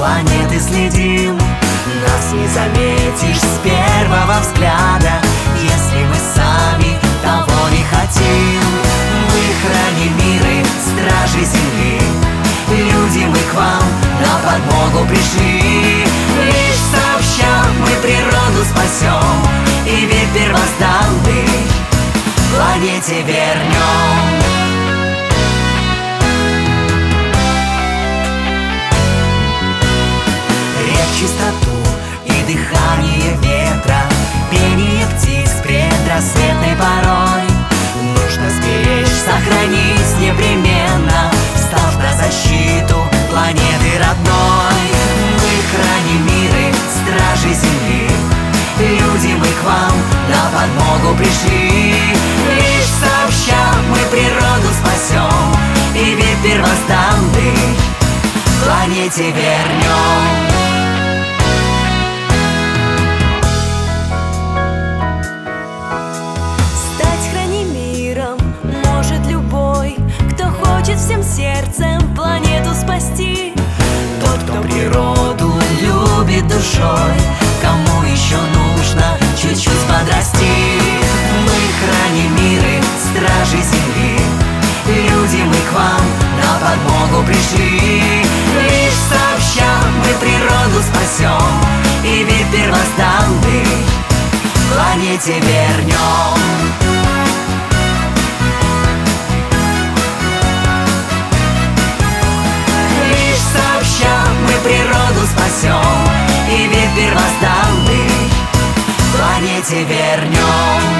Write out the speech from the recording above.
планеты следим. Нас не заметишь с первого взгляда, если мы сами того не хотим. Мы храним миры, стражи земли, люди, мы к вам на подмогу пришли. Лишь сообща мы природу спасем и век первозданный планете вернем. Чистоту и дыхание ветра, пение птиц предрассветной порой нужно сберечь, сохранить непременно, став на защиту планеты родной. Мы храним миры, стражи земли, люди, мы к вам на подмогу пришли. Лишь сообща мы природу спасем и век первозданный планете вернем. Всем сердцем планету спасти. Тот, кто природу любит душой, кому еще нужно чуть-чуть подрасти. Мы храним миры, стражи земли, люди, мы к вам на подмогу пришли. Лишь сообща мы природу спасем и век первозданный планете вернем. Природу спасем и век первозданный планете вернем.